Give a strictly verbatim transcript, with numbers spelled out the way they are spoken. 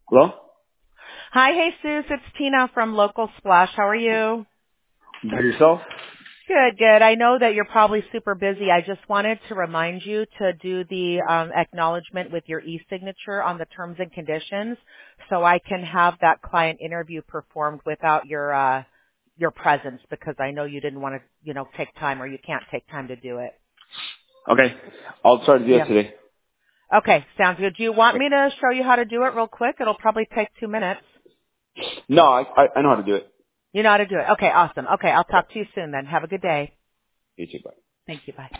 Hello? Hi, Jesus. It's Tina from Local Splash. How are you? By yourself? Good, good. I know that you're probably super busy. I just wanted to remind you to do the um, acknowledgement with your e-signature on the terms and conditions so I can have that client interview performed without your uh, your presence because I know you didn't want to, you know, take time or you can't take time to do it. Okay. I'll try to do it Yeah. today. Okay, sounds good. Do you want Okay. me to show you how to do it real quick? It'll probably take two minutes. No, I, I I know how to do it. You know how to do it. Okay, awesome. Okay, I'll Okay. talk to you soon then. Have a good day. You too, bye. Thank you. Bye.